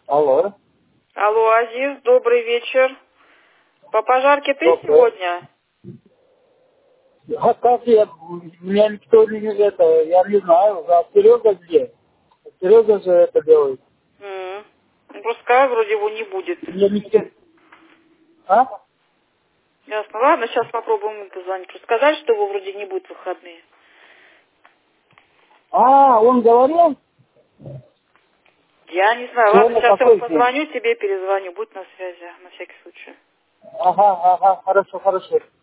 Алло. Алло, Азиз, добрый вечер. По пожарке ты Доброе. сегодня? А как я? Меня никто не это, я не знаю. А Серега где? Серега же это делает. Ну, пускай вроде его не будет. Мне никто... А? Ясно. Ладно, сейчас попробуем ему позвонить. Просто сказали, что его вроде не будет в выходные. А, он говорил? Я не знаю. Ладно, Сегодня сейчас ему какой день? позвоню, тебе перезвоню. Будь на связи, на всякий случай. Ага, хорошо.